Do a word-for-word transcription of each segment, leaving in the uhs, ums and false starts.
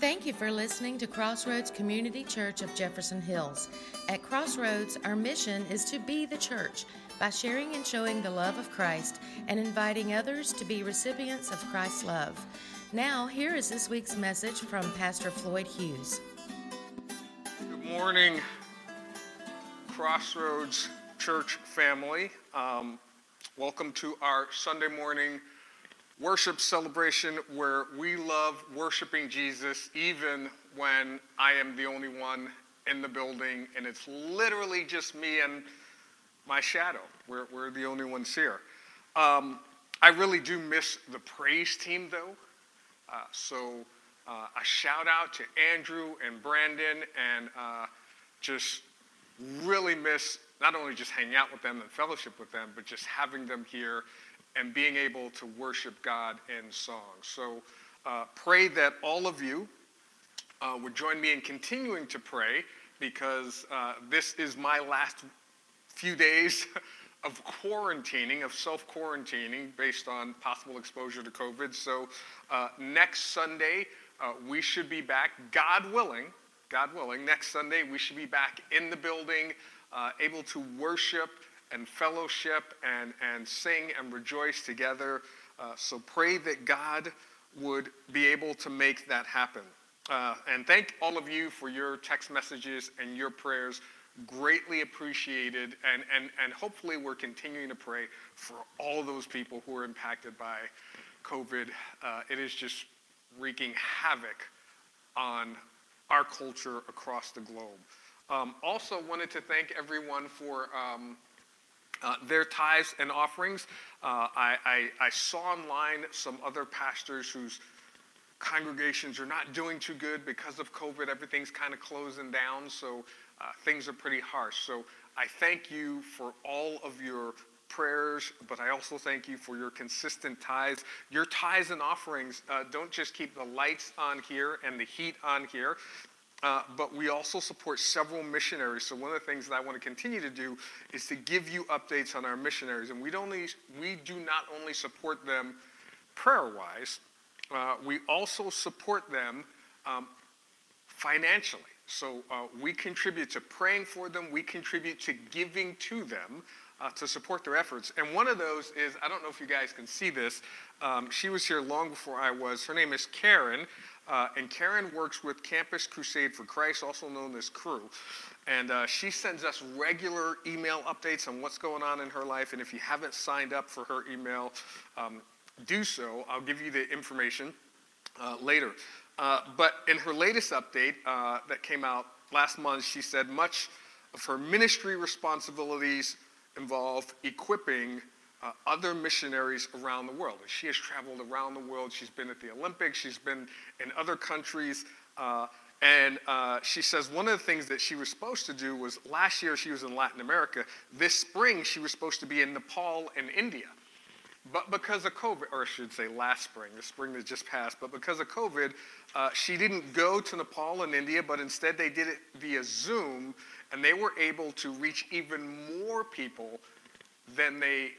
Thank you for listening to Crossroads Community Church of Jefferson Hills. At Crossroads, our mission is to be the church by sharing and showing the love of Christ and inviting others to be recipients of Christ's love. Now, here is this week's message from Pastor Floyd Hughes. Good morning, Crossroads Church family. Um, welcome to our Sunday morning worship celebration where we love worshiping Jesus even when I am the only one in the building and it's literally just me and my shadow. We're, we're the only ones here. Um, I really do miss the praise team though. Uh, so uh, a shout out to Andrew and Brandon and uh, just really miss not only just hanging out with them and fellowship with them, but just having them here and being able to worship God in song. So uh, pray that all of you uh, would join me in continuing to pray because uh, this is my last few days of quarantining, of self-quarantining based on possible exposure to COVID. So uh, next Sunday, uh, we should be back, God willing, God willing, next Sunday we should be back in the building, uh, able to worship and fellowship and, and sing and rejoice together. Uh, so pray that God would be able to make that happen. Uh, and thank all of you for your text messages and your prayers. Greatly appreciated. And, and, and hopefully we're continuing to pray for all those people who are impacted by COVID. Uh, it is just wreaking havoc on our culture across the globe. Um, also wanted to thank everyone for um, Uh, their tithes and offerings. Uh, I, I, I saw online some other pastors whose congregations are not doing too good because of COVID. Everything's kind of closing down, so uh, things are pretty harsh. So I thank you for all of your prayers, but I also thank you for your consistent tithes. Your tithes and offerings uh, don't just keep the lights on here and the heat on here, Uh, but we also support several missionaries. So one of the things that I want to continue to do is to give you updates on our missionaries. And we, don't only, we do not only support them prayer-wise, uh, we also support them um, financially. So uh, we contribute to praying for them. We contribute to giving to them uh, to support their efforts. And one of those is, I don't know if you guys can see this, um, she was here long before I was. Her name is Karen. Uh, and Karen works with Campus Crusade for Christ, also known as Crew. And uh, she sends us regular email updates on what's going on in her life. And if you haven't signed up for her email, um, do so. I'll give you the information uh, later. Uh, but in her latest update uh, that came out last month, she said much of her ministry responsibilities involve equipping Uh, other missionaries around the world. And she has traveled around the world. She's been at the Olympics. She's been in other countries. Uh, and uh, she says one of the things that she was supposed to do was last year she was in Latin America. This spring she was supposed to be in Nepal and India. But because of COVID, or I should say last spring, the spring that just passed, but because of COVID, uh, she didn't go to Nepal and India, but instead they did it via Zoom, and they were able to reach even more people than they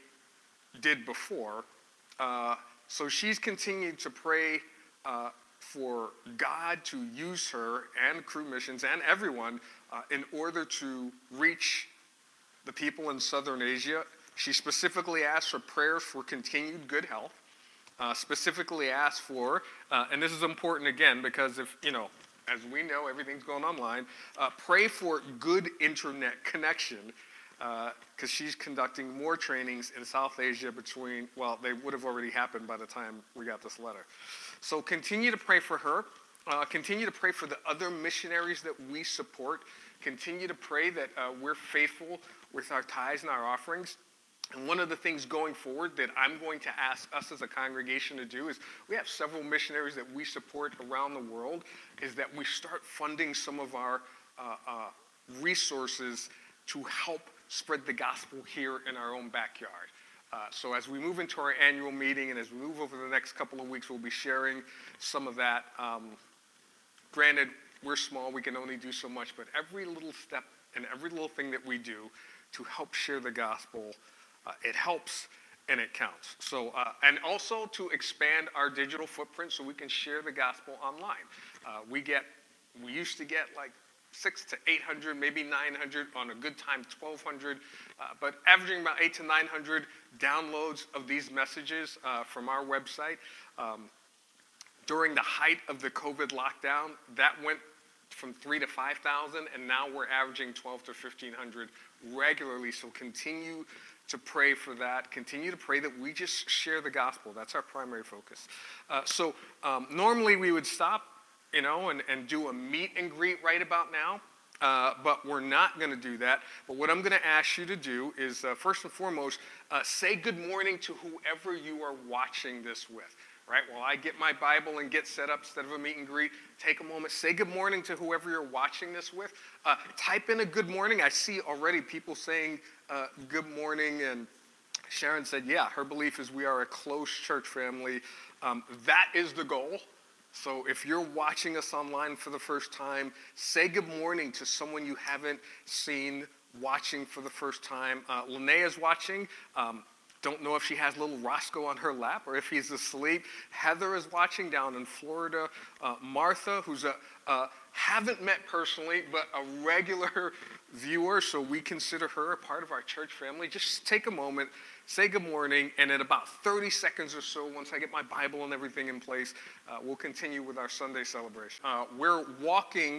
did before. Uh, so she's continued to pray uh, for God to use her and Crew Missions and everyone uh, in order to reach the people in Southern Asia. She specifically asked for prayers for continued good health, uh, specifically asked for, uh, and this is important again because if, you know, as we know, everything's going online, uh, pray for good internet connection because uh, she's conducting more trainings in South Asia between, well, they would have already happened by the time we got this letter. So continue to pray for her. Uh, continue to pray for the other missionaries that we support. Continue to pray that uh, we're faithful with our tithes and our offerings. And one of the things going forward that I'm going to ask us as a congregation to do is we have several missionaries that we support around the world, is that we start funding some of our uh, uh, resources to help spread the gospel here in our own backyard. Uh, so as we move into our annual meeting and as we move over the next couple of weeks, we'll be sharing some of that. Um, granted, we're small, we can only do so much, but every little step and every little thing that we do to help share the gospel, uh, it helps and it counts. So, uh, and also to expand our digital footprint so we can share the gospel online. Uh, we get, we used to get like six to eight hundred, maybe nine hundred, on a good time twelve hundred, uh, but averaging about eight to nine hundred downloads of these messages uh, from our website. Um, during the height of the COVID lockdown, that went from three to five thousand, and now we're averaging twelve to fifteen hundred regularly. So continue to pray for that. Continue to pray that we just share the gospel. That's our primary focus. Uh, so um, normally we would stop, you know, and, and do a meet and greet right about now. Uh, but we're not going to do that. But what I'm going to ask you to do is, uh, first and foremost, uh, say good morning to whoever you are watching this with. Right? While I get my Bible and get set up instead of a meet and greet, take a moment, say good morning to whoever you're watching this with. Uh, type in a good morning. I see already people saying uh, good morning, and Sharon said, yeah, her belief is we are a close church family. Um, that is the goal. So if you're watching us online for the first time, say good morning to someone you haven't seen watching for the first time. Uh, Linnea's watching. Um, Don't know if she has little Roscoe on her lap or if he's asleep. Heather is watching down in Florida. Uh, Martha, who's a uh, haven't met personally, but a regular viewer, so we consider her a part of our church family. Just take a moment, say good morning, and in about thirty seconds or so, once I get my Bible and everything in place, uh, we'll continue with our Sunday celebration. Uh, we're walking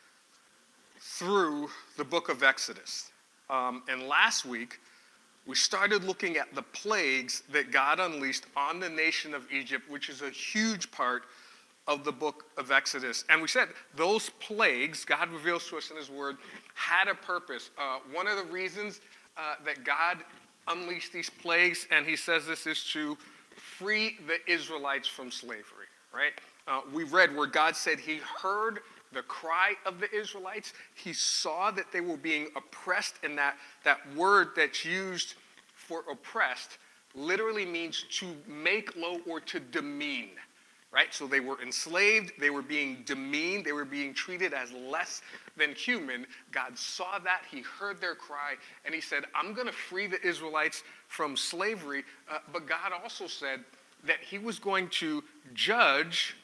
through the book of Exodus. Um, and last week, we started looking at the plagues that God unleashed on the nation of Egypt, which is a huge part of the book of Exodus. And we said those plagues, God reveals to us in his word, had a purpose. Uh, one of the reasons uh, that God unleashed these plagues, and he says this, is to free the Israelites from slavery, right? Uh, we read where God said he heard the cry of the Israelites. He saw that they were being oppressed, and that, that word that's used for oppressed literally means to make low or to demean, right? So they were enslaved, they were being demeaned, they were being treated as less than human. God saw that, he heard their cry, and he said, I'm going to free the Israelites from slavery. Uh, but God also said that he was going to judge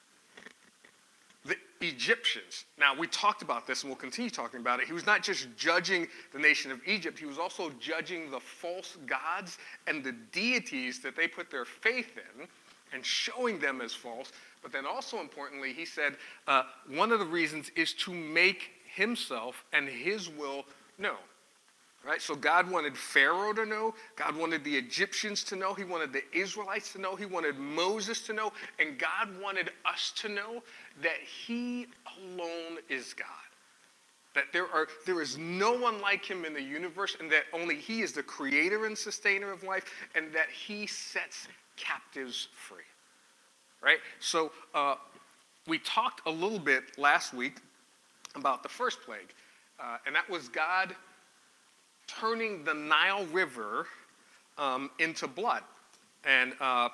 the Egyptians. Now, we talked about this, and we'll continue talking about it. He was not just judging the nation of Egypt, he was also judging the false gods and the deities that they put their faith in and showing them as false. But then also importantly, he said uh, one of the reasons is to make himself and his will known. Right? So God wanted Pharaoh to know. God wanted the Egyptians to know. He wanted the Israelites to know. He wanted Moses to know. And God wanted us to know that he alone is God. That there are there is no one like him in the universe, and that only he is the creator and sustainer of life, and that he sets captives free. Right? So uh, we talked a little bit last week about the first plague, uh, and that was God turning the Nile River um, into blood. And uh,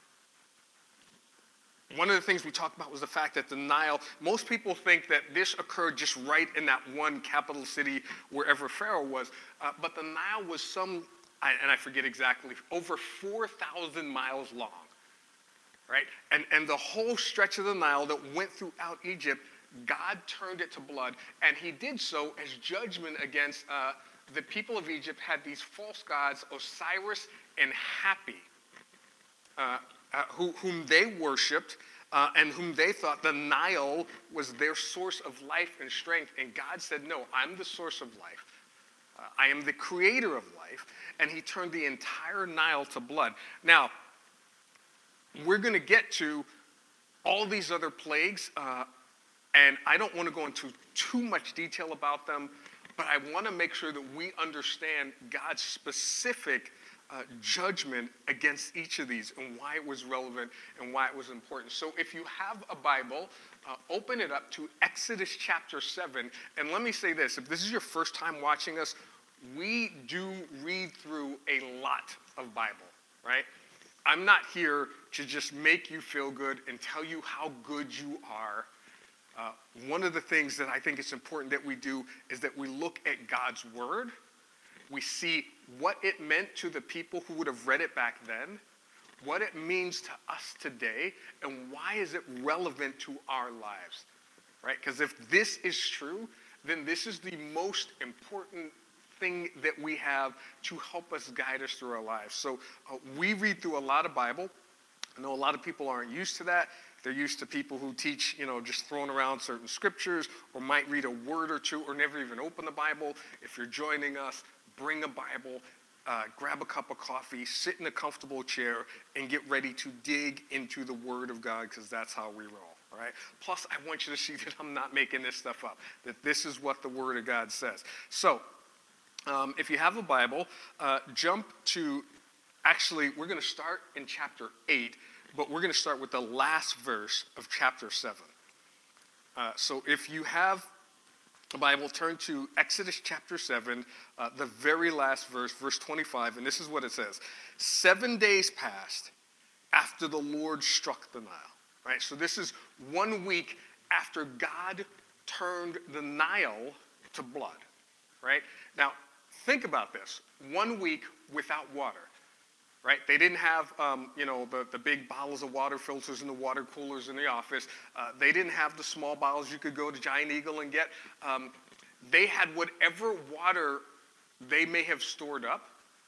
one of the things we talked about was the fact that the Nile, most people think that this occurred just right in that one capital city wherever Pharaoh was, uh, but the Nile was some, and I forget exactly, over four thousand miles long, right? And, and the whole stretch of the Nile that went throughout Egypt, God turned it to blood, and he did so as judgment against uh, the people of Egypt had these false gods, Osiris and Hapi, uh, uh, who, whom they worshipped uh, and whom they thought the Nile was their source of life and strength. And God said, no, I'm the source of life. Uh, I am the creator of life. And he turned the entire Nile to blood. Now, we're going to get to all these other plagues, uh, and I don't want to go into too much detail about them, but I want to make sure that we understand God's specific uh, judgment against each of these and why it was relevant and why it was important. So if you have a Bible, uh, open it up to Exodus chapter seven. And let me say this, if this is your first time watching us, we do read through a lot of Bible, right? I'm not here to just make you feel good and tell you how good you are. Uh, one of the things that I think it's important that we do is that we look at God's word, we see what it meant to the people who would have read it back then, what it means to us today, and why is it relevant to our lives, right? Because if this is true, then this is the most important thing that we have to help us guide us through our lives. So uh, we read through a lot of Bible. I know a lot of people aren't used to that. They're used to people who teach, you know, just throwing around certain scriptures, or might read a word or two, or never even open the Bible. If you're joining us, bring a Bible, uh, grab a cup of coffee, sit in a comfortable chair, and get ready to dig into the Word of God, because that's how we roll. All right? Plus, I want you to see that I'm not making this stuff up, that this is what the Word of God says. So, um, if you have a Bible, uh, jump to, actually, we're going to start in chapter eight, but we're going to start with the last verse of chapter seven. Uh, so if you have a Bible, turn to Exodus chapter seven, uh, the very last verse, verse twenty-five, and this is what it says. Seven days passed after the Lord struck the Nile. Right? So this is one week after God turned the Nile to blood. Right? Now, think about this. One week without water. Right? They didn't have, um, you know, the, the big bottles of water filters and the water coolers in the office. Uh, they didn't have the small bottles you could go to Giant Eagle and get. Um, they had whatever water they may have stored up.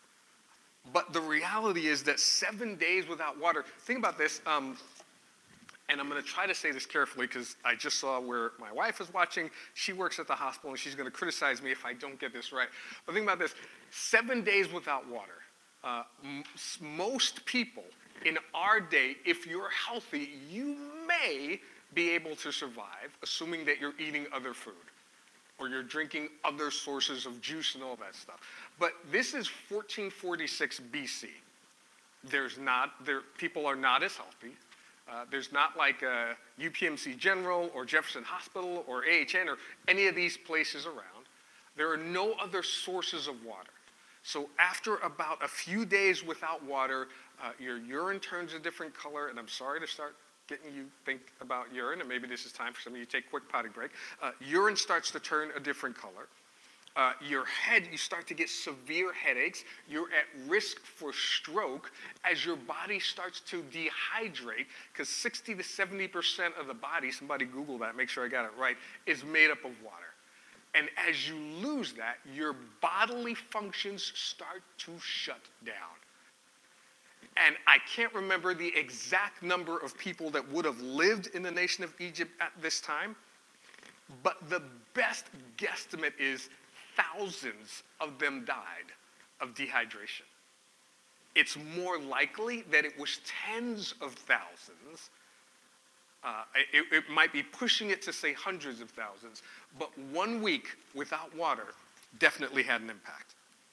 But the reality is that seven days without water. Think about this. Um, and I'm going to try to say this carefully because I just saw where my wife is watching. She works at the hospital, and she's going to criticize me if I don't get this right. But think about this. Seven days without water. Uh, m- most people in our day, if you're healthy, you may be able to survive, assuming that you're eating other food or you're drinking other sources of juice and all that stuff. But this is fourteen forty-six B C. There's not, there, people are not as healthy. Uh, there's not like a U P M C General or Jefferson Hospital or A H N or any of these places around. There are no other sources of water. So after about a few days without water, uh, your urine turns a different color, and I'm sorry to start getting you think about urine, and maybe this is time for some of you to take a quick potty break. Uh, urine starts to turn a different color. Uh, your head, you start to get severe headaches. You're at risk for stroke as your body starts to dehydrate, because sixty to seventy percent of the body, somebody Google that, make sure I got it right, is made up of water. And as you lose that, your bodily functions start to shut down. And I can't remember the exact number of people that would have lived in the nation of Egypt at this time, but the best guesstimate is thousands of them died of dehydration. It's more likely that it was tens of thousands. Uh, it, it might be pushing it to say hundreds of thousands, but one week without water definitely had an impact.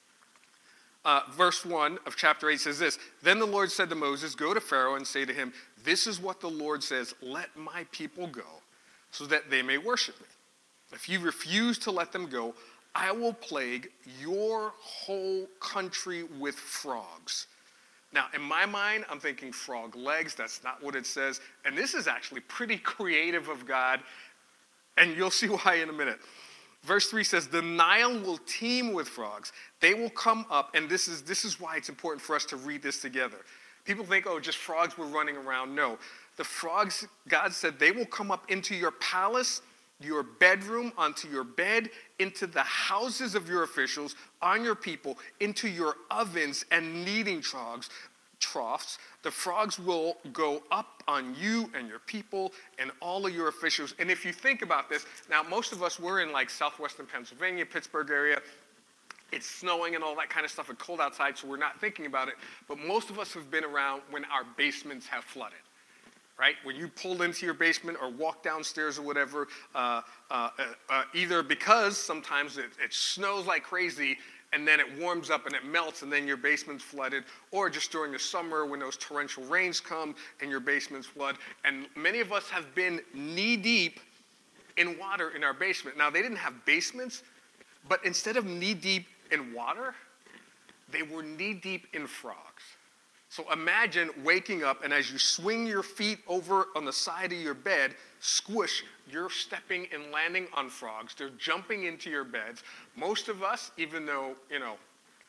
Uh, verse one of chapter eight says this, "Then the Lord said to Moses, go to Pharaoh and say to him, this is what the Lord says, let my people go so that they may worship me. If you refuse to let them go, I will plague your whole country with frogs." Now, in my mind, I'm thinking frog legs. That's not what it says. And this is actually pretty creative of God, and you'll see why in a minute. Verse three says, "The Nile will teem with frogs. They will come up," and this is, this is why it's important for us to read this together. People think, oh, just frogs were running around. No. The frogs, God said, they will come up into your palace, your bedroom, onto your bed, into the houses of your officials, on your people, into your ovens and kneading troughs. troughs. The frogs will go up on you and your people and all of your officials. And if you think about this, now most of us, we're in like southwestern Pennsylvania, Pittsburgh area. It's snowing and all that kind of stuff. It's cold outside, so we're not thinking about it. But most of us have been around when our basements have flooded. Right? When you pulled into your basement or walked downstairs or whatever, uh, uh, uh, either because sometimes it, it snows like crazy and then it warms up and it melts and then your basement's flooded, or just during the summer when those torrential rains come and your basement's flood. And many of us have been knee-deep in water in our basement. Now, they didn't have basements, but instead of knee-deep in water, they were knee-deep in frogs. So imagine waking up, and as you swing your feet over on the side of your bed, squish, you're stepping and landing on frogs. They're jumping into your beds. Most of us, even though, you know,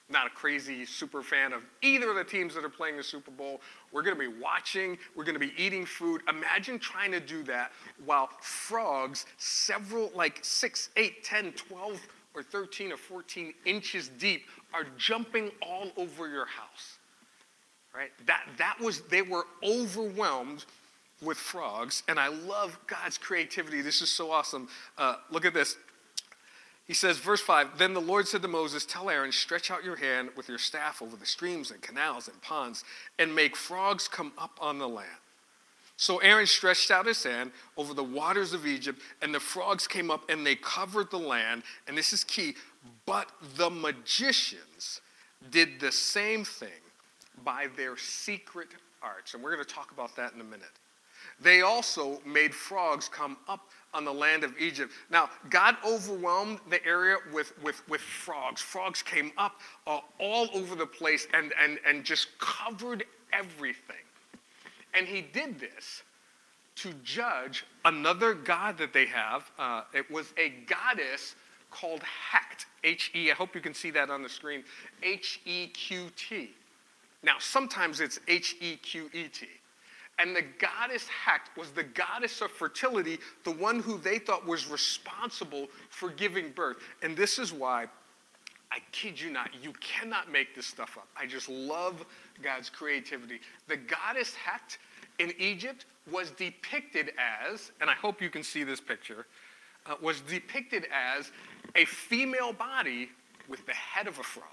not a crazy super fan of either of the teams that are playing the Super Bowl. We're going to be watching. We're going to be eating food. Imagine trying to do that while frogs, several, like six, eight, ten, twelve, or thirteen or fourteen inches deep, are jumping all over your house. Right? That, that was, they were overwhelmed with frogs. And I love God's creativity. This is so awesome. Uh, look at this. He says, verse five, then the Lord said to Moses, tell Aaron, stretch out your hand with your staff over the streams and canals and ponds and make frogs come up on the land. So Aaron stretched out his hand over the waters of Egypt, and the frogs came up and they covered the land. And this is key. But the magicians did the same thing by their secret arts. And we're going to talk about that in a minute. They also made frogs come up on the land of Egypt. Now, God overwhelmed the area with, with, with frogs. Frogs came up uh, all over the place and, and, and just covered everything. And he did this to judge another god that they have. Uh, it was a goddess called Heqt, H E, I hope you can see that on the screen, H E Q T. Now, sometimes it's H E Q E T. And the goddess Heqt was the goddess of fertility, the one who they thought was responsible for giving birth. And this is why, I kid you not, you cannot make this stuff up. I just love God's creativity. The goddess Heqt in Egypt was depicted as, and I hope you can see this picture, uh, was depicted as a female body with the head of a frog.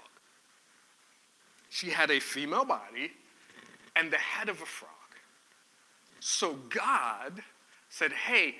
She had a female body and the head of a frog. So God said, hey,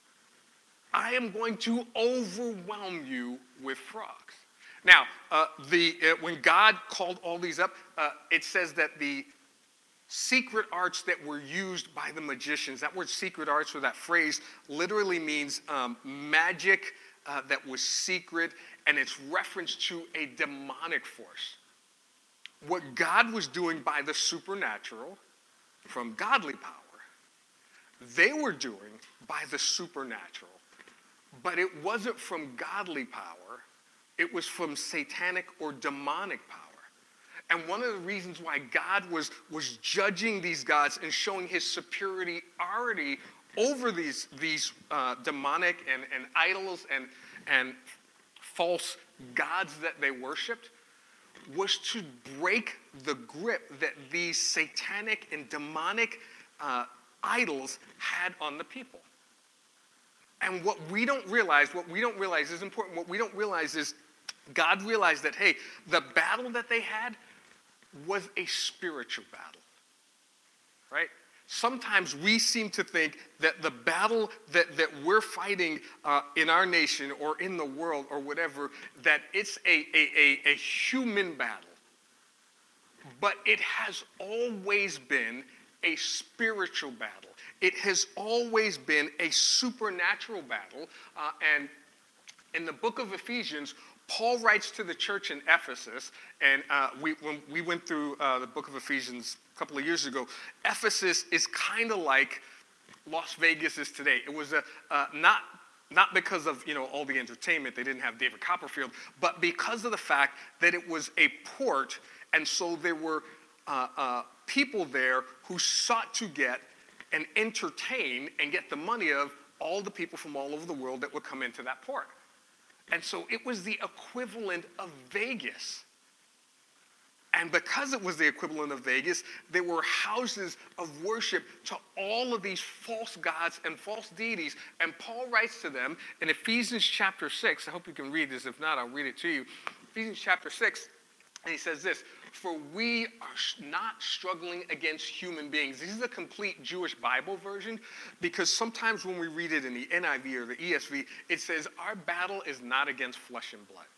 I am going to overwhelm you with frogs. Now, uh, the, uh, when God called all these up, uh, it says that the secret arts that were used by the magicians, that word secret arts, or that phrase, literally means um, magic uh, that was secret, and it's reference to a demonic force. What God was doing by the supernatural from godly power, they were doing by the supernatural. But it wasn't from godly power. It was from satanic or demonic power. And one of the reasons why God was, was judging these gods and showing his superiority over these, these uh, demonic and, and idols and, and false gods that they worshipped was to break the grip that these satanic and demonic uh, idols had on the people. And what we don't realize, what we don't realize is important, what we don't realize is God realized that, hey, the battle that they had was a spiritual battle, right? Sometimes we seem to think that the battle that, that we're fighting uh, in our nation or in the world or whatever, that it's a, a, a, a human battle. But it has always been a spiritual battle. It has always been a supernatural battle. Uh, and in the book of Ephesians, Paul writes to the church in Ephesus, and uh, we, when we went through uh, the book of Ephesians a couple of years ago, Ephesus is kind of like Las Vegas is today. It was a, uh, not, not because of, you know, all the entertainment, they didn't have David Copperfield, but because of the fact that it was a port, and so there were uh, uh, people there who sought to get and entertain and get the money of all the people from all over the world that would come into that port. And so it was the equivalent of Vegas. And because it was the equivalent of Vegas, there were houses of worship to all of these false gods and false deities. And Paul writes to them in Ephesians chapter six. I hope you can read this. If not, I'll read it to you. Ephesians chapter six. And he says this, for we are not struggling against human beings. This is a complete Jewish Bible version because sometimes when we read it in the N I V or the E S V, it says our battle is not against flesh and blood.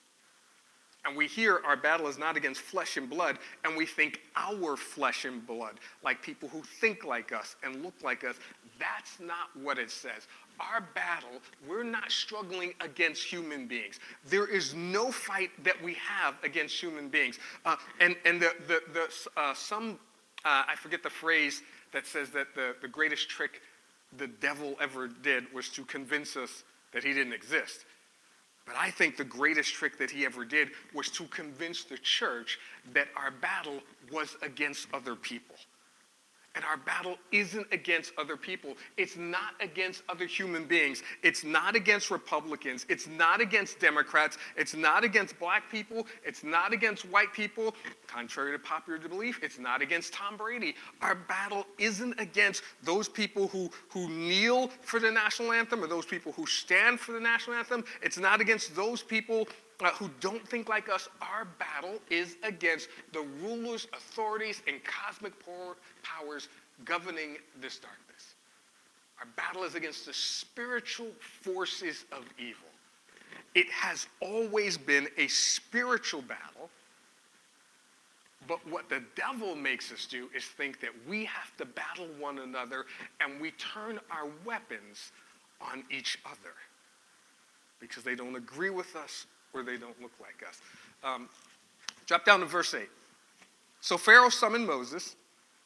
And we hear our battle is not against flesh and blood, and we think our flesh and blood, like people who think like us and look like us. That's not what it says. Our battle, we're not struggling against human beings. There is no fight that we have against human beings. Uh, and and the, the, the, uh, some, uh, I forget the phrase that says that the, the greatest trick the devil ever did was to convince us that he didn't exist. But I think the greatest trick that he ever did was to convince the church that our battle was against other people. And our battle isn't against other people. It's not against other human beings. It's not against Republicans. It's not against Democrats. It's not against black people. It's not against white people. Contrary to popular belief, it's not against Tom Brady. Our battle isn't against those people who, who kneel for the national anthem or those people who stand for the national anthem. It's not against those people Uh, who don't think like us. Our battle is against the rulers, authorities, and cosmic powers governing this darkness. Our battle is against the spiritual forces of evil. It has always been a spiritual battle, but what the devil makes us do is think that we have to battle one another, and we turn our weapons on each other because they don't agree with us or they don't look like us. Um, drop down to verse eight. So Pharaoh summoned Moses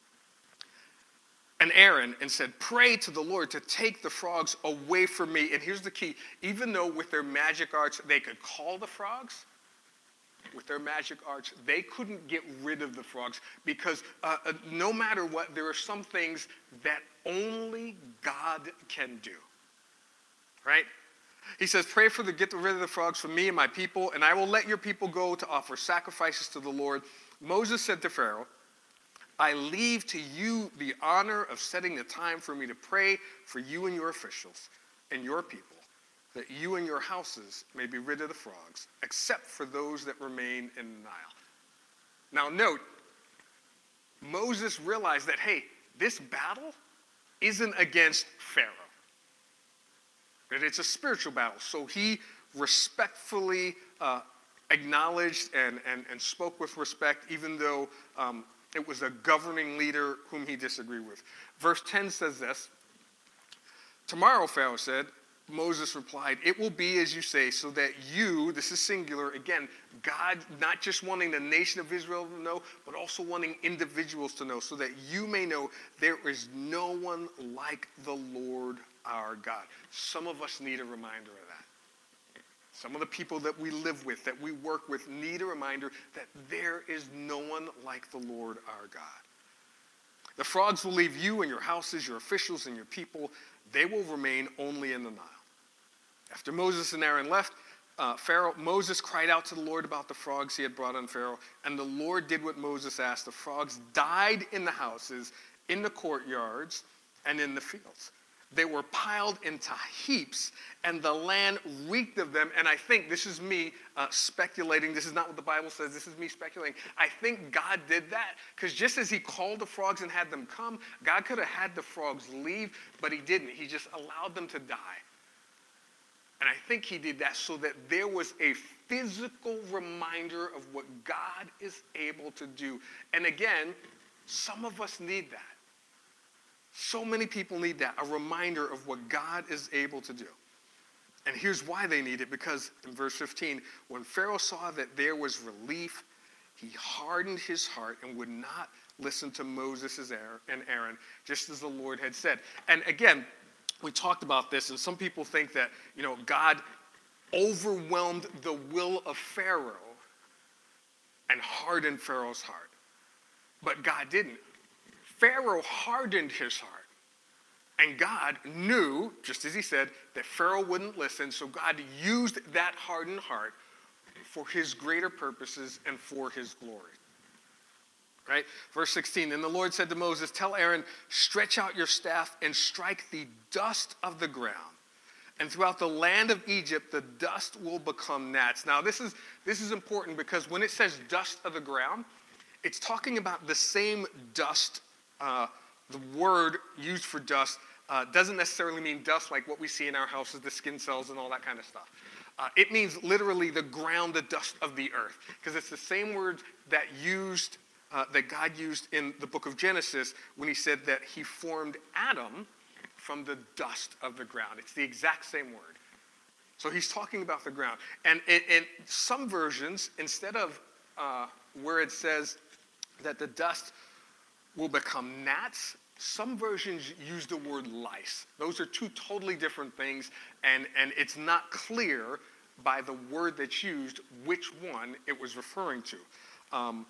and Aaron and said, pray to the Lord to take the frogs away from me. And here's the key. Even though with their magic arts they could call the frogs, with their magic arts, they couldn't get rid of the frogs because uh, uh, no matter what, there are some things that only God can do, right? He says, pray for the, get rid of the frogs from me and my people, and I will let your people go to offer sacrifices to the Lord. Moses said to Pharaoh, I leave to you the honor of setting the time for me to pray for you and your officials and your people, that you and your houses may be rid of the frogs, except for those that remain in the Nile. Now note, Moses realized that, hey, this battle isn't against Pharaoh. That it's a spiritual battle. So he respectfully uh, acknowledged and, and, and spoke with respect, even though um, it was a governing leader whom he disagreed with. Verse ten says this, tomorrow, Pharaoh said, Moses replied, it will be as you say, so that you, this is singular, again, God not just wanting the nation of Israel to know, but also wanting individuals to know, so that you may know there is no one like the Lord our God. Some of us need a reminder of that. Some of the people that we live with, that we work with, need a reminder that there is no one like the Lord our God. The frogs will leave you and your houses, your officials and your people. They will remain only in the Nile. After Moses and Aaron left, uh, Pharaoh, Moses cried out to the Lord about the frogs he had brought on Pharaoh, and the Lord did what Moses asked. The frogs died in the houses, in the courtyards, and in the fields. They were piled into heaps, and the land reeked of them. And I think, this is me uh, speculating, this is not what the Bible says, this is me speculating. I think God did that, because just as he called the frogs and had them come, God could have had the frogs leave, but he didn't. He just allowed them to die. And I think he did that so that there was a physical reminder of what God is able to do. And again, some of us need that. So many people need that, a reminder of what God is able to do. And here's why they need it, because in verse fifteen, when Pharaoh saw that there was relief, he hardened his heart and would not listen to Moses and Aaron, just as the Lord had said. And again, we talked about this, and some people think that, you know, God overwhelmed the will of Pharaoh and hardened Pharaoh's heart. But God didn't. Pharaoh hardened his heart. And God knew, just as he said, that Pharaoh wouldn't listen, so God used that hardened heart for his greater purposes and for his glory. Right? Verse sixteen, and the Lord said to Moses, tell Aaron, stretch out your staff and strike the dust of the ground. And throughout the land of Egypt, the dust will become gnats. Now, this is, this is important because when it says dust of the ground, it's talking about the same dust. Uh, the word used for dust uh, doesn't necessarily mean dust like what we see in our houses, the skin cells and all that kind of stuff. Uh, it means literally the ground, the dust of the earth, because it's the same word that used uh, that God used in the book of Genesis when he said that he formed Adam from the dust of the ground. It's the exact same word. So he's talking about the ground. And in some versions, instead of uh, where it says that the dust will become gnats, some versions use the word lice. Those are two totally different things, and, and it's not clear by the word that's used which one it was referring to. Um,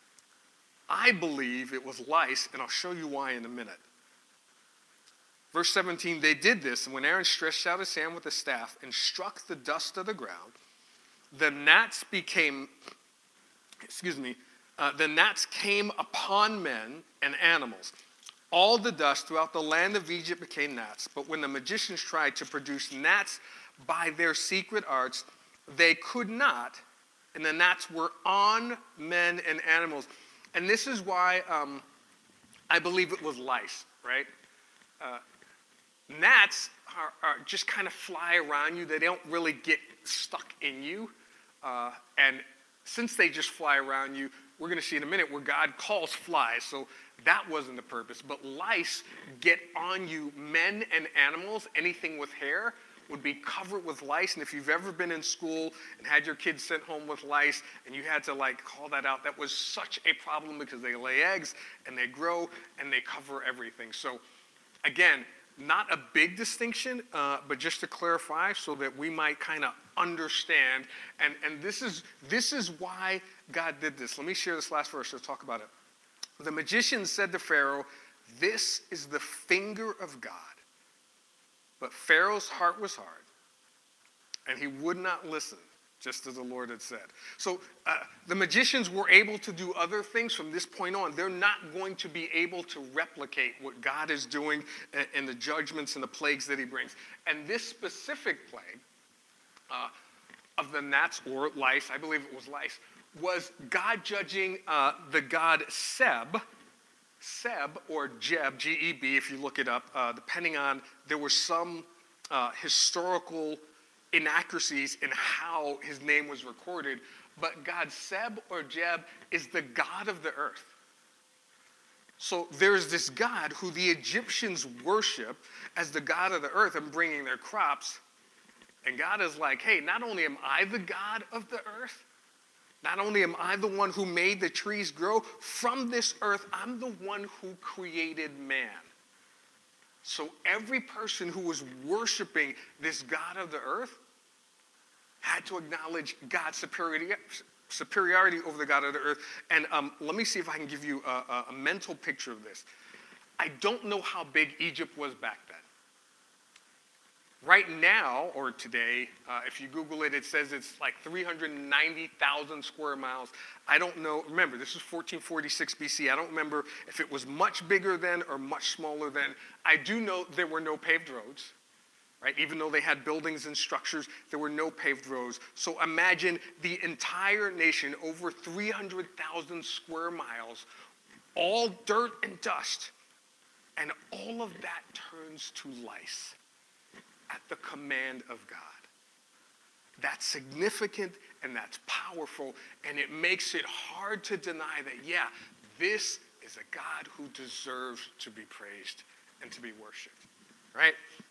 I believe it was lice, and I'll show you why in a minute. Verse seventeen, they did this, and when Aaron stretched out his hand with the staff and struck the dust of the ground, the gnats became, excuse me, uh, the gnats came upon men and animals. All the dust throughout the land of Egypt became gnats. But when the magicians tried to produce gnats by their secret arts, they could not, and the gnats were on men and animals. And this is why um, I believe it was lice, right? Uh, gnats are, are just kind of fly around you. They don't really get stuck in you. Uh, and since they just fly around you, we're going to see in a minute where God calls flies. So that wasn't the purpose. But lice get on you, men and animals, anything with hair would be covered with lice. And if you've ever been in school and had your kids sent home with lice and you had to like call that out, that was such a problem because they lay eggs and they grow and they cover everything. So again, not a big distinction, uh, but just to clarify so that we might kind of understand. And, and this is, this is why God did this. Let me share this last verse. Let's talk about it. The magician said to Pharaoh, "This is the finger of God." But Pharaoh's heart was hard, and he would not listen, just as the Lord had said. So uh, the magicians were able to do other things from this point on. They're not going to be able to replicate what God is doing and, and the judgments and the plagues that he brings. And this specific plague uh, of the gnats or lice, I believe it was lice, was God judging uh, the god Seb, Seb or Jeb, G E B, if you look it up, uh, depending on, there were some uh, historical inaccuracies in how his name was recorded, but God Seb or Jeb is the god of the earth. So there's this God who the Egyptians worship as the god of the earth and bringing their crops, and God is like, hey, not only am I the God of the earth, not only am I the one who made the trees grow, from this earth, I'm the one who created man. So every person who was worshiping this God of the earth had to acknowledge God's superiority, superiority over the God of the earth. And um, let me see if I can give you a, a mental picture of this. I don't know how big Egypt was back then. Right now, or today, uh, if you Google it, it says it's like three hundred ninety thousand square miles. I don't know. Remember, this is fourteen forty-six B C. I don't remember if it was much bigger then or much smaller then. I do know there were no paved roads, right? Even though they had buildings and structures, there were no paved roads. So imagine the entire nation, over three hundred thousand square miles, all dirt and dust, and all of that turns to lice at the command of God. That's significant and that's powerful, and it makes it hard to deny that, yeah, this is a God who deserves to be praised and to be worshiped, right?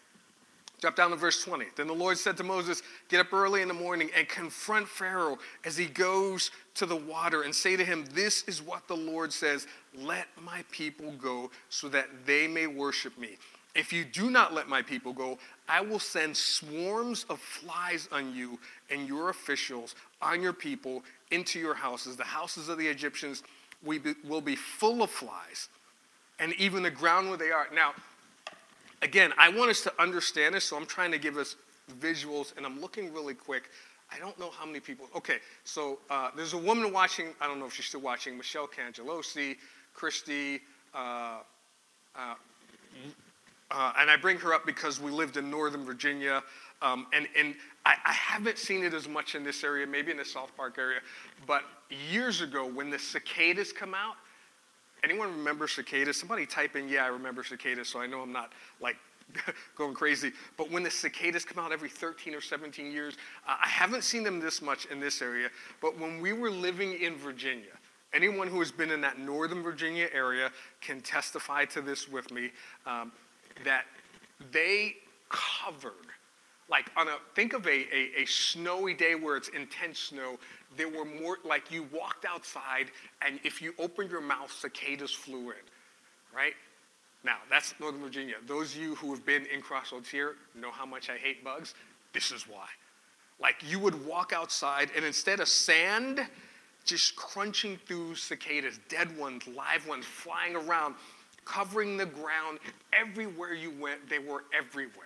Drop down to verse twenty. Then the Lord said to Moses, "Get up early in the morning and confront Pharaoh as he goes to the water and say to him, 'This is what the Lord says, let my people go so that they may worship me. If you do not let my people go, I will send swarms of flies on you and your officials, on your people, into your houses. The houses of the Egyptians will be full of flies, and even the ground where they are.'" Now, again, I want us to understand this, so I'm trying to give us visuals, and I'm looking really quick. I don't know how many people. Okay, so uh, there's a woman watching, I don't know if she's still watching, Michelle Cangelosi, Christy, uh, uh, Uh, and I bring her up because we lived in Northern Virginia, um, and, and I, I haven't seen it as much in this area, maybe in the South Park area, but years ago when the cicadas come out, anyone remember cicadas? Somebody type in, yeah, I remember cicadas, so I know I'm not like going crazy. But when the cicadas come out every thirteen or seventeen years, uh, I haven't seen them this much in this area, but when we were living in Virginia, anyone who has been in that Northern Virginia area can testify to this with me, um, that they covered, like on a, think of a, a, a snowy day where it's intense snow, there were more, like you walked outside and if you opened your mouth, cicadas flew in, right? Now, that's Northern Virginia. Those of you who have been in Crossroads here know how much I hate bugs. This is why. Like you would walk outside and instead of sand, just crunching through cicadas, dead ones, live ones, flying around, covering the ground. Everywhere you went, they were everywhere.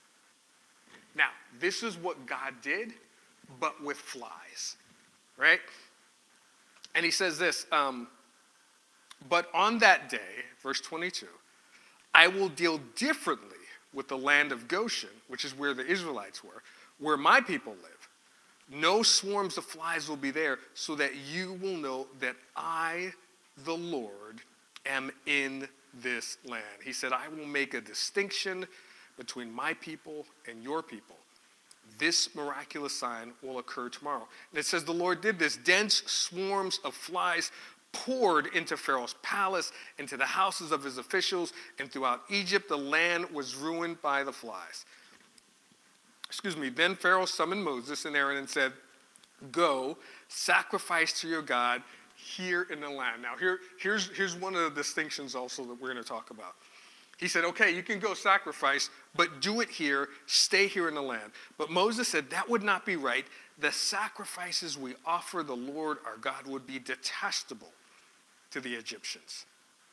Now, this is what God did, but with flies, right? And he says this, um, but on that day, verse twenty-two, I will deal differently with the land of Goshen, which is where the Israelites were, where my people live. No swarms of flies will be there, so that you will know that I, the Lord, am in this land. He said, I will make a distinction between my people and your people. This miraculous sign will occur tomorrow. And it says the Lord did this. Dense swarms of flies poured into Pharaoh's palace, into the houses of his officials, and throughout Egypt the land was ruined by the flies. Excuse me. Then Pharaoh summoned Moses and Aaron and said, go, sacrifice to your God here in the land. Now here, here's, here's one of the distinctions also that we're going to talk about. He said, okay, you can go sacrifice, but do it here, stay here in the land. But Moses said that would not be right. The sacrifices we offer the Lord our God would be detestable to the Egyptians.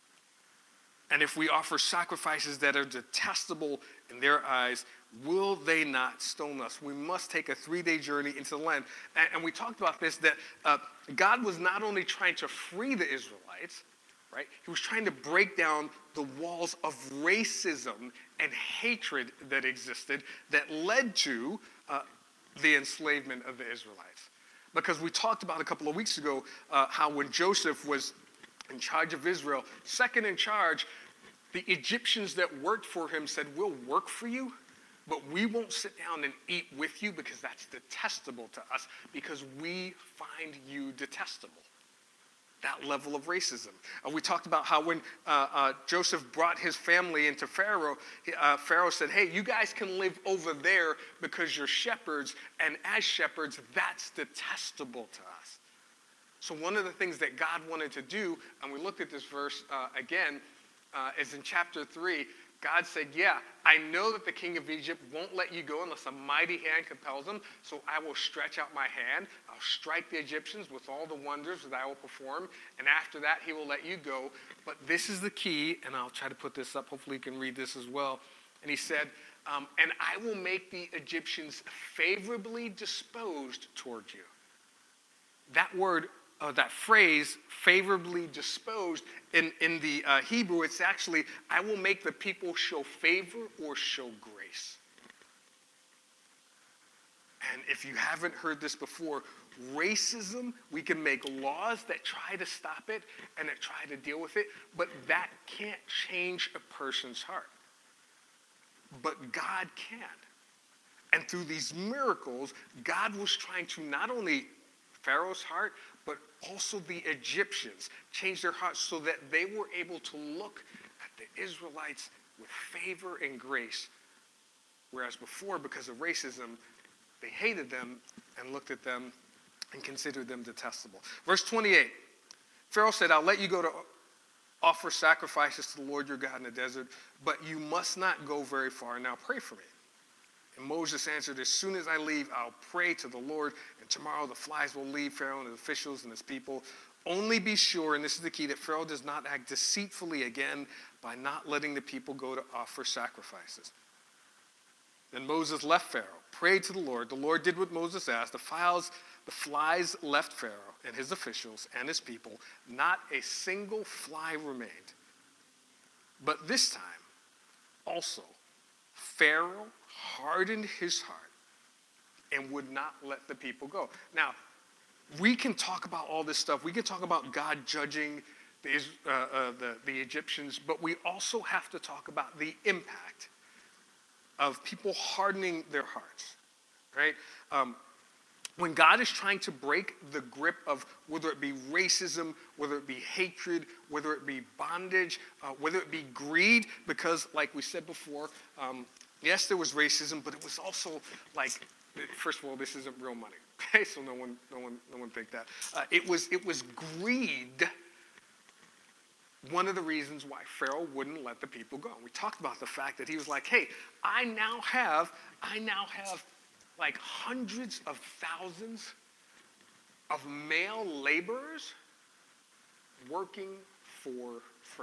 And if we offer sacrifices that are detestable in their eyes, will they not stone us? We must take a three-day journey into the land. And, and we talked about this, that uh, God was not only trying to free the Israelites, right? He was trying to break down the walls of racism and hatred that existed that led to uh, the enslavement of the Israelites. Because we talked about a couple of weeks ago uh, how when Joseph was in charge of Israel, second in charge, the Egyptians that worked for him said, we'll work for you, but we won't sit down and eat with you because that's detestable to us, because we find you detestable. That level of racism. Uh, we talked about how when uh, uh, Joseph brought his family into Pharaoh, uh, Pharaoh said, hey, you guys can live over there because you're shepherds, and as shepherds, that's detestable to us. So one of the things that God wanted to do, and we looked at this verse uh, again, uh, is in chapter three, God said, yeah, I know that the king of Egypt won't let you go unless a mighty hand compels him, so I will stretch out my hand. I'll strike the Egyptians with all the wonders that I will perform, and after that he will let you go. But this is the key, and I'll try to put this up. Hopefully you can read this as well. And he said, um, and I will make the Egyptians favorably disposed toward you. That word, Uh, that phrase, favorably disposed, in, in the uh, Hebrew, it's actually, I will make the people show favor or show grace. And if you haven't heard this before, racism, we can make laws that try to stop it and that try to deal with it, but that can't change a person's heart. But God can. And through these miracles, God was trying to not only Pharaoh's heart, but also the Egyptians changed their hearts so that they were able to look at the Israelites with favor and grace. Whereas before, because of racism, they hated them and looked at them and considered them detestable. Verse twenty-eight, Pharaoh said, I'll let you go to offer sacrifices to the Lord your God in the desert, but you must not go very far. Now pray for me. And Moses answered, as soon as I leave, I'll pray to the Lord, and tomorrow the flies will leave Pharaoh and his officials and his people. Only be sure, and this is the key, that Pharaoh does not act deceitfully again by not letting the people go to offer sacrifices. Then Moses left Pharaoh, prayed to the Lord. The Lord did what Moses asked. The flies, the flies left Pharaoh and his officials and his people. Not a single fly remained. But this time, also, Pharaoh hardened his heart and would not let the people go. Now, we can talk about all this stuff. We can talk about God judging the, uh, uh, the, the Egyptians, but we also have to talk about the impact of people hardening their hearts, right? Um, when God is trying to break the grip of whether it be racism, whether it be hatred, whether it be bondage, uh, whether it be greed, because like we said before, um, yes, there was racism, but it was also like, first of all, this isn't real money. Okay, so no one, no one, no one think that. Uh, it was, it was greed. One of the reasons why Pharaoh wouldn't let the people go. We talked about the fact that he was like, "Hey, I now have, I now have like hundreds of thousands of male laborers working for free.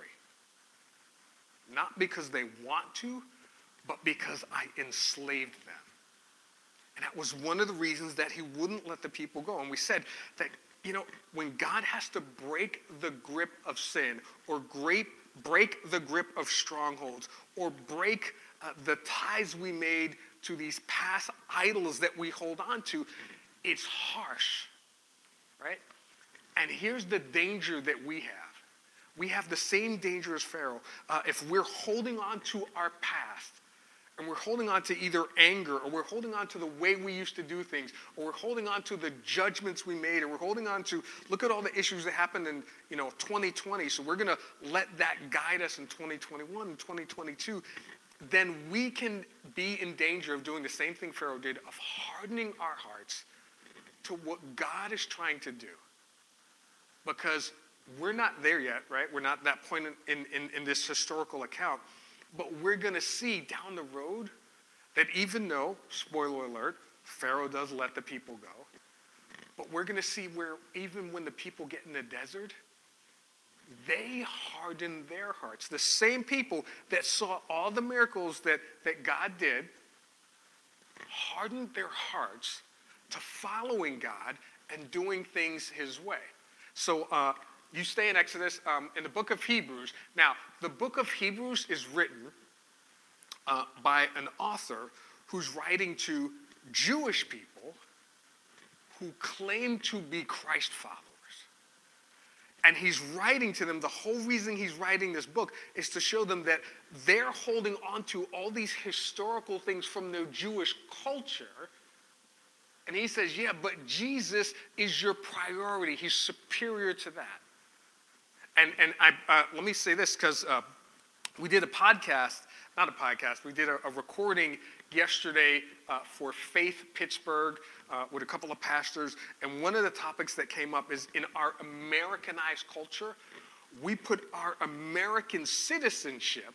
Not because they want to, but because I enslaved them. And that was one of the reasons that he wouldn't let the people go. And we said that, you know, when God has to break the grip of sin or break, break the grip of strongholds or break uh, the ties we made to these past idols that we hold on to, it's harsh, right? And here's the danger that we have. We have the same danger as Pharaoh. Uh, if we're holding on to our past, and we're holding on to either anger, or we're holding on to the way we used to do things, or we're holding on to the judgments we made, or we're holding on to, look at all the issues that happened in, you know, twenty twenty, so we're going to let that guide us in twenty twenty-one and twenty twenty-two, then we can be in danger of doing the same thing Pharaoh did, of hardening our hearts to what God is trying to do. Because we're not there yet, right? We're not at that point in, in, in this historical account. But we're going to see down the road that even though, spoiler alert, Pharaoh does let the people go, but we're going to see where even when the people get in the desert, they harden their hearts. The same people that saw all the miracles that, that God did hardened their hearts to following God and doing things his way. So uh, you stay in Exodus, um, in the book of Hebrews. Now, the book of Hebrews is written uh, by an author who's writing to Jewish people who claim to be Christ followers. And he's writing to them, the whole reason he's writing this book is to show them that they're holding on to all these historical things from their Jewish culture. And he says, yeah, but Jesus is your priority. He's superior to that. And and I uh, let me say this, because uh, we did a podcast, not a podcast, we did a, a recording yesterday uh, for Faith Pittsburgh uh, with a couple of pastors. And one of the topics that came up is in our Americanized culture, we put our American citizenship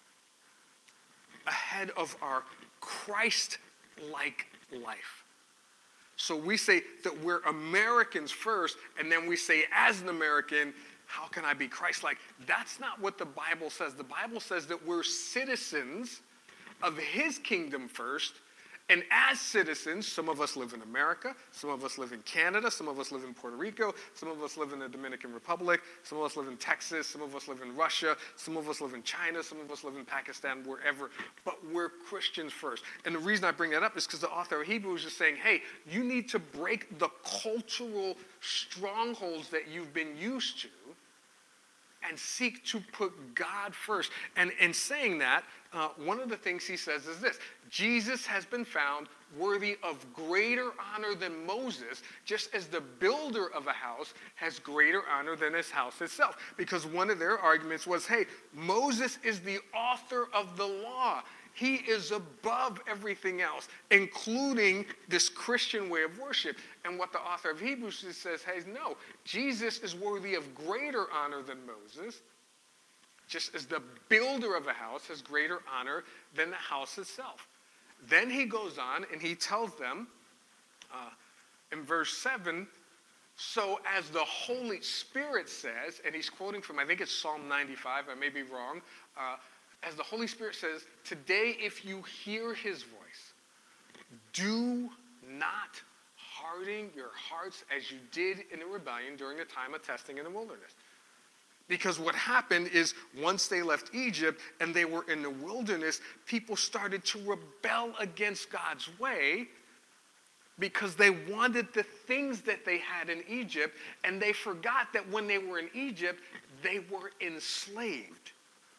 ahead of our Christ-like life. So we say that we're Americans first, and then we say, as an American, how can I be Christ-like? That's not what the Bible says. The Bible says that we're citizens of his kingdom first, and as citizens, some of us live in America, some of us live in Canada, some of us live in Puerto Rico, some of us live in the Dominican Republic, some of us live in Texas, some of us live in Russia, some of us live in China, some of us live in Pakistan, wherever, but we're Christians first. And the reason I bring that up is because the author of Hebrews is saying, hey, you need to break the cultural strongholds that you've been used to and seek to put God first. And in saying that, uh, one of the things he says is this: Jesus has been found worthy of greater honor than Moses, just as the builder of a house has greater honor than his house itself. Because one of their arguments was, hey, Moses is the author of the law. He is above everything else, including this Christian way of worship. And what the author of Hebrews says, hey, no, Jesus is worthy of greater honor than Moses, just as the builder of a house has greater honor than the house itself. Then he goes on and he tells them uh, in verse seven, so as the Holy Spirit says, and he's quoting from, I think it's Psalm ninety-five, I may be wrong, uh, as the Holy Spirit says, today if you hear his voice, do not harden your hearts as you did in the rebellion during the time of testing in the wilderness. Because what happened is once they left Egypt and they were in the wilderness, people started to rebel against God's way because they wanted the things that they had in Egypt, and they forgot that when they were in Egypt, they were enslaved.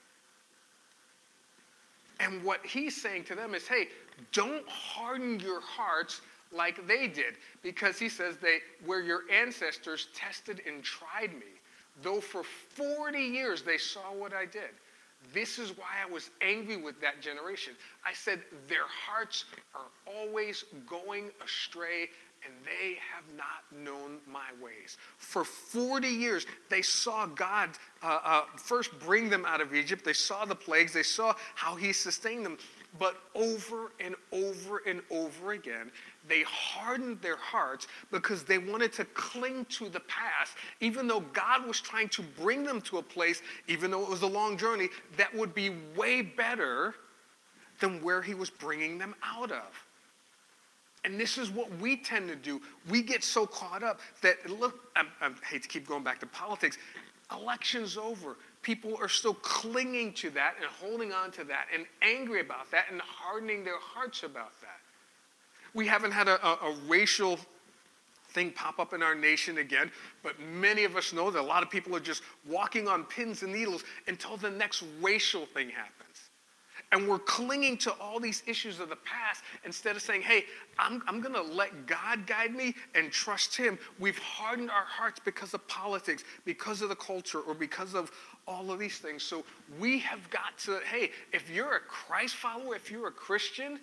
And what he's saying to them is, hey, don't harden your hearts like they did. Because he says, they, where your ancestors tested and tried me, though for forty years they saw what I did. This is why I was angry with that generation. I said, their hearts are always going astray, and they have not known my ways. For forty years, they saw God uh, uh, first bring them out of Egypt. They saw the plagues. They saw how he sustained them. But over and over and over again, they hardened their hearts because they wanted to cling to the past, even though God was trying to bring them to a place, even though it was a long journey, that would be way better than where he was bringing them out of. And this is what we tend to do. We get so caught up that, look, I, I hate to keep going back to politics, election's over. People are still clinging to that and holding on to that and angry about that and hardening their hearts about that. We haven't had a, a, a racial thing pop up in our nation again, but many of us know that a lot of people are just walking on pins and needles until the next racial thing happens. And we're clinging to all these issues of the past instead of saying, hey, I'm, I'm going to let God guide me and trust him. We've hardened our hearts because of politics, because of the culture, or because of all of these things. So we have got to, hey, if you're a Christ follower, if you're a Christian,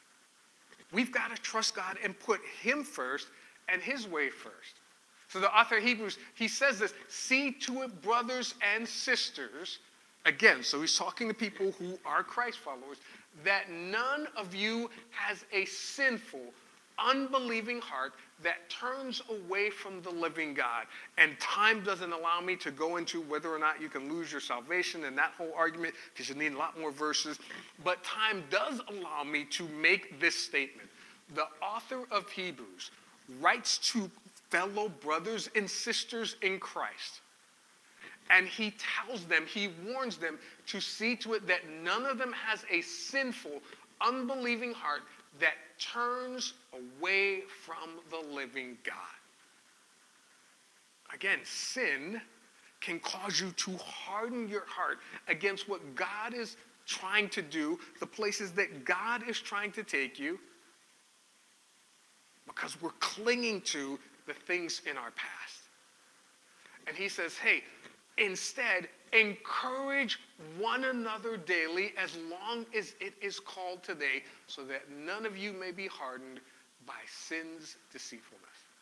we've got to trust God and put him first and his way first. So the author of Hebrews, he says this, see to it, brothers and sisters, again, so he's talking to people who are Christ followers, that none of you has a sinful, unbelieving heart that turns away from the living God. And time doesn't allow me to go into whether or not you can lose your salvation and that whole argument, because you need a lot more verses. But time does allow me to make this statement. The author of Hebrews writes to fellow brothers and sisters in Christ. And he tells them, he warns them to see to it that none of them has a sinful, unbelieving heart that turns away from the living God. Again, sin can cause you to harden your heart against what God is trying to do, the places that God is trying to take you, because we're clinging to the things in our past. And he says, hey, instead, encourage one another daily as long as it is called today, so that none of you may be hardened by sin's deceitfulness.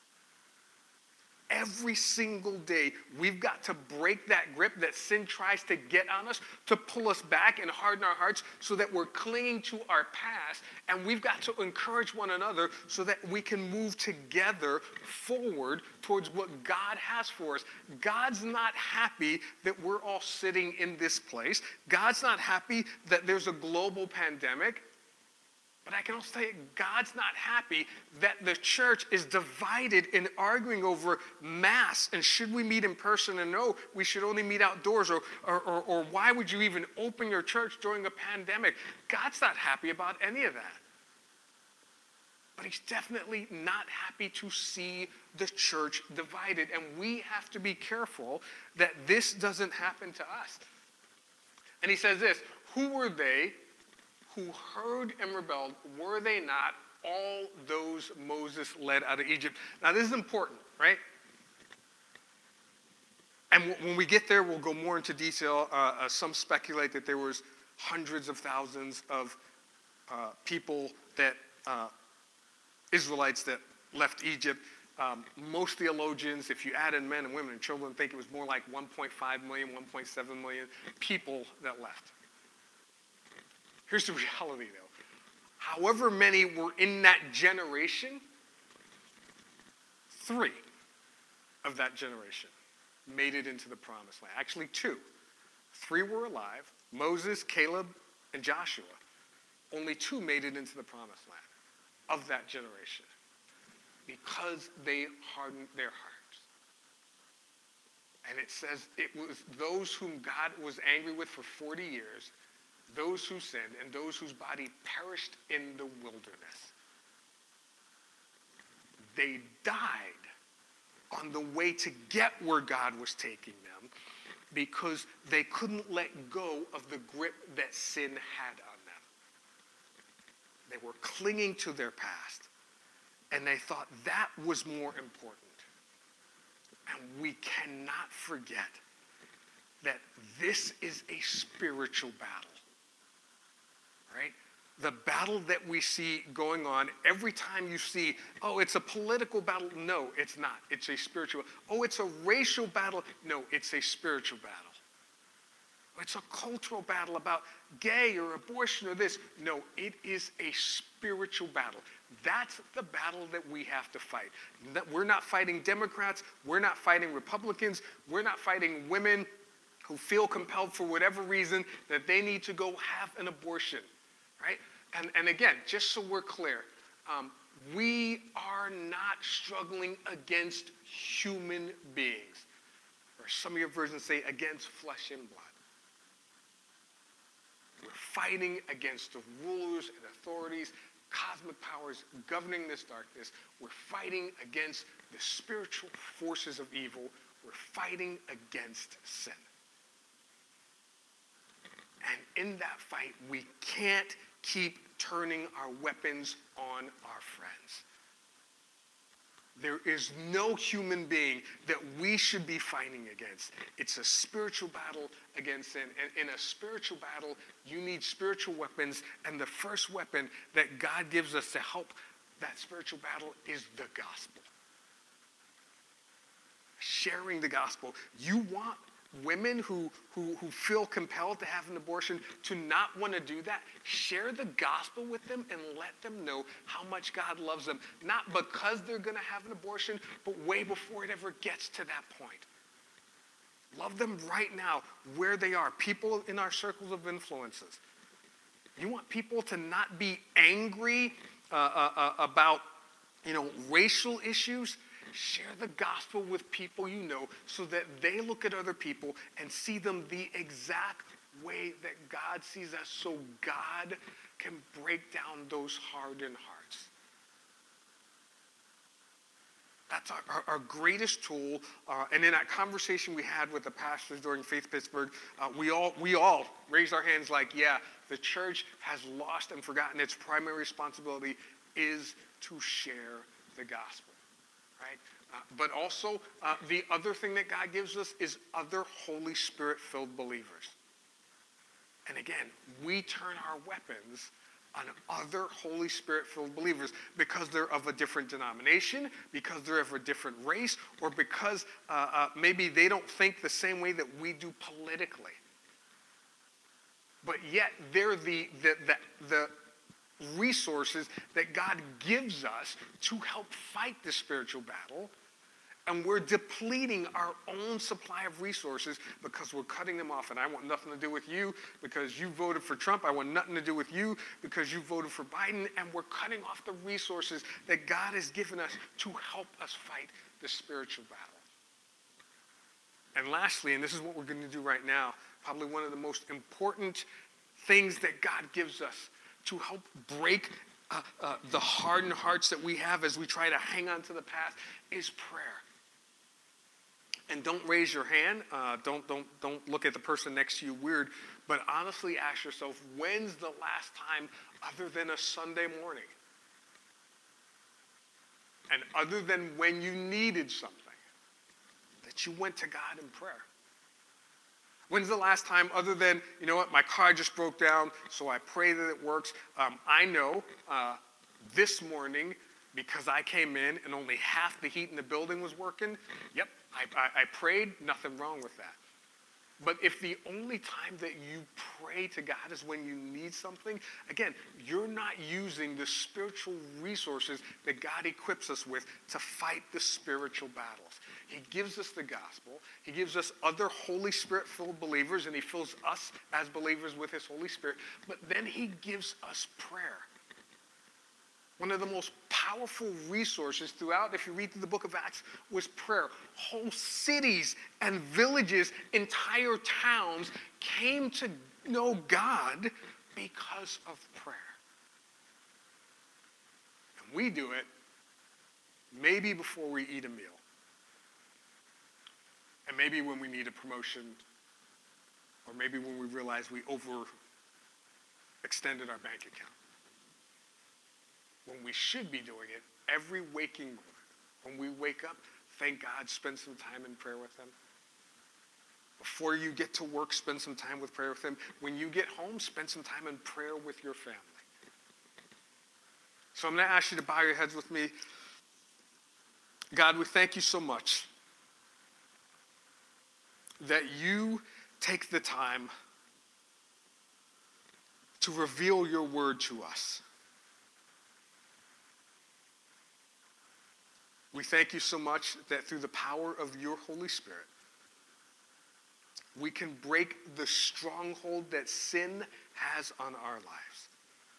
Every single day, we've got to break that grip that sin tries to get on us, to pull us back and harden our hearts so that we're clinging to our past. And we've got to encourage one another so that we can move together forward towards what God has for us. God's not happy that we're all sitting in this place. God's not happy that there's a global pandemic. But I can also tell you, God's not happy that the church is divided and arguing over mass and should we meet in person, and no, we should only meet outdoors, or, or, or, or why would you even open your church during a pandemic? God's not happy about any of that. But he's definitely not happy to see the church divided, and we have to be careful that this doesn't happen to us. And he says this, who were they who heard and rebelled? Were they not all those Moses led out of Egypt? Now, this is important, right? And w- when we get there, we'll go more into detail. Uh, uh, some speculate that there was hundreds of thousands of uh, people that, uh, Israelites that left Egypt. Um, most theologians, if you add in men and women and children, think it was more like one point five million, one point seven million people that left. Here's the reality, though. However many were in that generation, three of that generation made it into the promised land. Actually, two. Three were alive, Moses, Caleb, and Joshua. Only two made it into the promised land of that generation because they hardened their hearts. And it says it was those whom God was angry with for forty years, those who sinned, and those whose body perished in the wilderness. They died on the way to get where God was taking them because they couldn't let go of the grip that sin had on them. They were clinging to their past, and they thought that was more important. And we cannot forget that this is a spiritual battle. Right? The battle that we see going on every time you see, oh, it's a political battle. No, it's not. It's a spiritual. Oh, it's a racial battle. No, it's a spiritual battle. It's a cultural battle about gay or abortion or this. No, it is a spiritual battle. That's the battle that we have to fight. We're not fighting Democrats. We're not fighting Republicans. We're not fighting women who feel compelled for whatever reason that they need to go have an abortion, right? And, and again, just so we're clear, um, we are not struggling against human beings. Or some of your versions say against flesh and blood. We're fighting against the rulers and authorities, cosmic powers governing this darkness. We're fighting against the spiritual forces of evil. We're fighting against sin. And in that fight, we can't keep turning our weapons on our friends. There is no human being that we should be fighting against. It's a spiritual battle against sin. And in a spiritual battle, you need spiritual weapons. And the first weapon that God gives us to help that spiritual battle is the gospel. Sharing the gospel. You want women who, who, who feel compelled to have an abortion to not want to do that, share the gospel with them and let them know how much God loves them. Not because they're going to have an abortion, but way before it ever gets to that point. Love them right now where they are. People in our circles of influences. You want people to not be angry uh, uh, uh, about, you know, racial issues? Share the gospel with people you know so that they look at other people and see them the exact way that God sees us, so God can break down those hardened hearts. That's our, our, our greatest tool. Uh, and in that conversation we had with the pastors during Faith Pittsburgh, uh, we all we all raised our hands like, yeah, the church has lost and forgotten its primary responsibility is to share the gospel. Right? Uh, but also, uh, the other thing that God gives us is other Holy Spirit-filled believers. And again, we turn our weapons on other Holy Spirit-filled believers because they're of a different denomination, because they're of a different race, or because uh, uh, maybe they don't think the same way that we do politically. But yet, they're the the the, the resources that God gives us to help fight the spiritual battle, and we're depleting our own supply of resources because we're cutting them off. And I want nothing to do with you because you voted for Trump. I want nothing to do with you because you voted for Biden. And we're cutting off the resources that God has given us to help us fight the spiritual battle. And lastly, and this is what we're going to do right now, probably one of the most important things that God gives us to help break uh, uh, the hardened hearts that we have as we try to hang on to the past is prayer. And don't raise your hand. Uh, don't, don't, don't look at the person next to you weird. But honestly ask yourself, when's the last time other than a Sunday morning? And other than when you needed something, that you went to God in prayer? When's the last time, other than, you know what, my car just broke down, so I pray that it works. Um, I know uh, this morning, because I came in and only half the heat in the building was working, yep, I, I, I prayed, nothing wrong with that. But if the only time that you pray to God is when you need something, again, you're not using the spiritual resources that God equips us with to fight the spiritual battles. He gives us the gospel. He gives us other Holy Spirit-filled believers, and he fills us as believers with his Holy Spirit. But then he gives us prayer. One of the most powerful resources throughout, if you read through the book of Acts, was prayer. Whole cities and villages, entire towns came to know God because of prayer. And we do it maybe before we eat a meal. And maybe when we need a promotion, or maybe when we realize we overextended our bank account. When we should be doing it every waking moment. When we wake up, thank God, spend some time in prayer with him. Before you get to work, spend some time with prayer with him. When you get home, spend some time in prayer with your family. So I'm going to ask you to bow your heads with me. God, we thank you so much that you take the time to reveal your word to us. We thank you so much that through the power of your Holy Spirit, we can break the stronghold that sin has on our lives.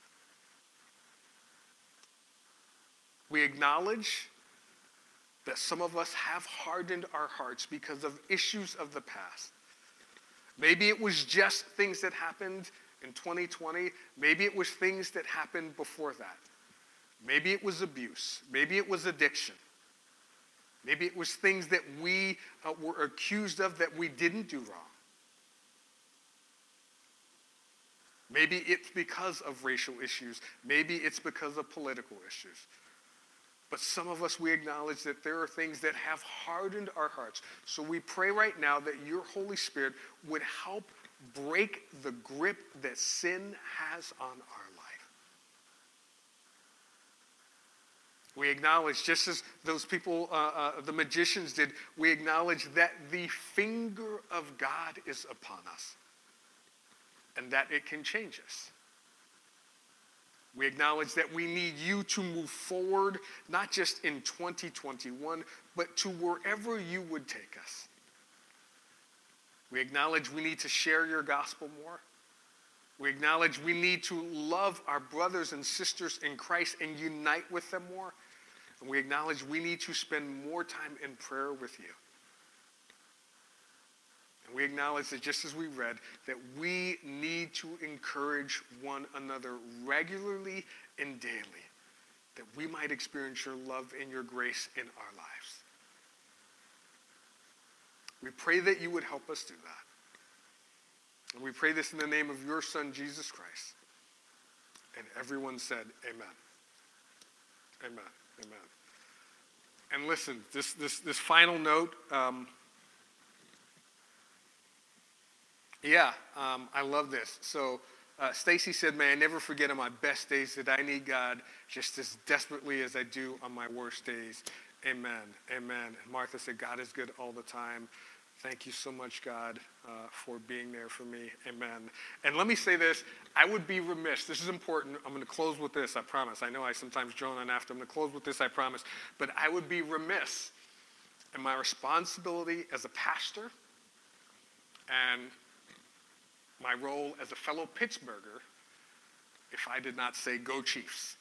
We acknowledge that some of us have hardened our hearts because of issues of the past. Maybe it was just things that happened in twenty twenty. Maybe it was things that happened before that. Maybe it was abuse. Maybe it was addiction. Maybe it was things that we uh, were accused of that we didn't do wrong. Maybe it's because of racial issues. Maybe it's because of political issues. But some of us, we acknowledge that there are things that have hardened our hearts. So we pray right now that your Holy Spirit would help break the grip that sin has on our life. We acknowledge, just as those people, uh, uh, the magicians did, we acknowledge that the finger of God is upon us and that it can change us. We acknowledge that we need you to move forward, not just in twenty twenty-one, but to wherever you would take us. We acknowledge we need to share your gospel more. We acknowledge we need to love our brothers and sisters in Christ and unite with them more. And we acknowledge we need to spend more time in prayer with you. And we acknowledge that just as we read, that we need to encourage one another regularly and daily, that we might experience your love and your grace in our lives. We pray that you would help us do that. And we pray this in the name of your Son, Jesus Christ. And everyone said, amen. Amen. Amen. And listen, this this this final note, um, yeah, um, I love this. So uh, Stacy said, may I never forget on my best days that I need God just as desperately as I do on my worst days. Amen. Amen. And Martha said, God is good all the time. Thank you so much, God, uh, for being there for me. Amen. And let me say this. I would be remiss. This is important. I'm going to close with this, I promise. I know I sometimes drone on after. I'm going to close with this, I promise. But I would be remiss in my responsibility as a pastor and my role as a fellow Pittsburgher if I did not say, go Chiefs.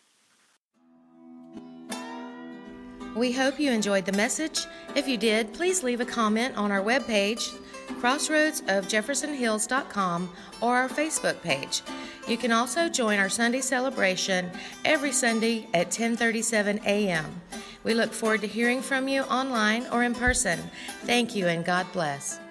We hope you enjoyed the message. If you did, please leave a comment on our webpage, crossroads of jefferson hills dot com, or our Facebook page. You can also join our Sunday celebration every Sunday at ten thirty-seven a.m. We look forward to hearing from you online or in person. Thank you and God bless.